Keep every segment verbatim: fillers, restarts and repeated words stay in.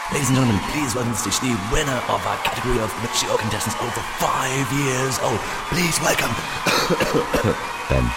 Ladies and gentlemen, please welcome to the stage the winner of our category of mature contestants over five years old. Please welcome Ben.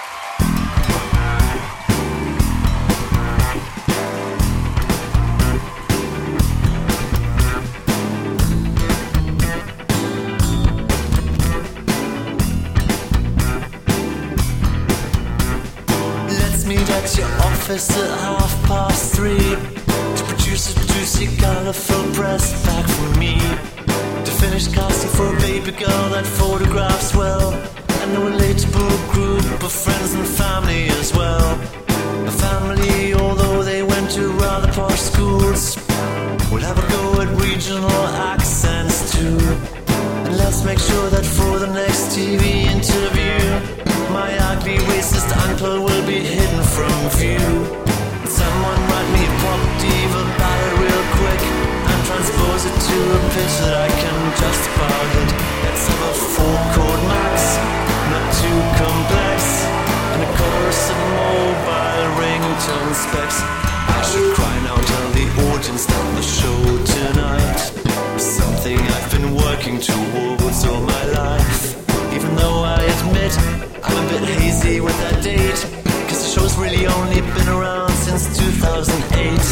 Let's meet at your office at half past three to produce a juicy, colourful press back from me, to finish casting for a baby girl that photographs well, and a relatable group of friends and family as well. A family, although they went to rather posh schools, will have a go at regional accents too. And let's make sure that for the next T V interview, my ugly racist uncle will be hidden from view. Someone write me a pop diva ballad real quick and transpose it to a pitch that I can just about hit. Let's have a four chord max, not too complex, and a chorus of mobile ringtone specs. I should cry now, tell the audience that the show tonight is something I've been working towards all my life. Even though I admit I'm a bit hazy with that date, cause the show's really only been around since two thousand eight.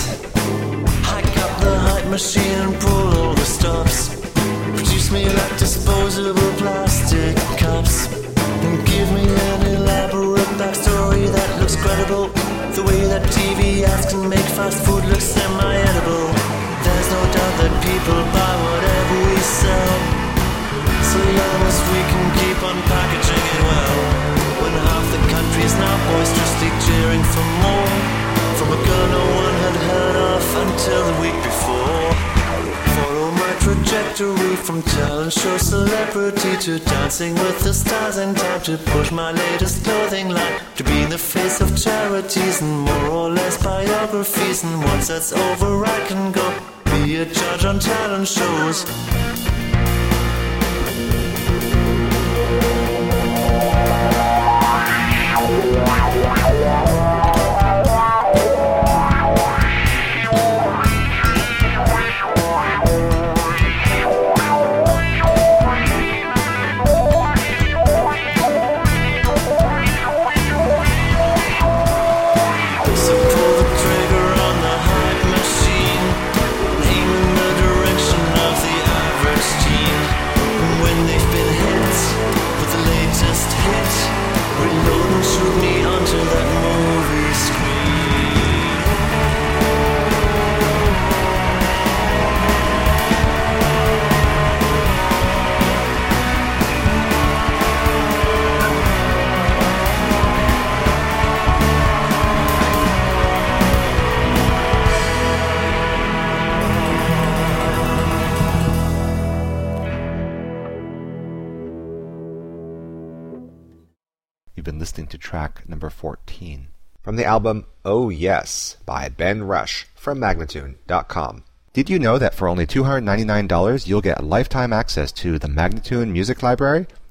Hack up the hype machine and pull all the stops. Produce me like disposable plastic cups, and give me an elaborate backstory that looks credible, the way that T V ads can make fast food look semi-edible. There's no doubt that people buy whatever we sell, so long as we can keep on packaging it well. When half the country's now boisterously cheering for more from a girl no one had heard of until the week before. Follow my trajectory from talent show celebrity to dancing with the stars, in time to push my latest clothing line, to be in the face of charities and more or less biographies. And once that's over I can go be a judge on talent shows. You've been listening to track number fourteen from the album Oh Yes by Ben Rush from Magnatune dot com. Did you know that for only two hundred ninety-nine dollars you'll get lifetime access to the Magnatune Music Library?